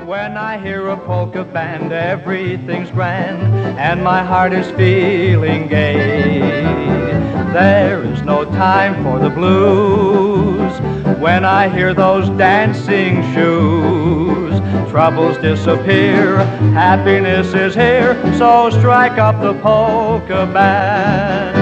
When I hear a polka band, everything's grand, and my heart is feeling gay. There is no time for the blues when I hear those dancing shoes. Troubles disappear, happiness is here, so strike up the polka band.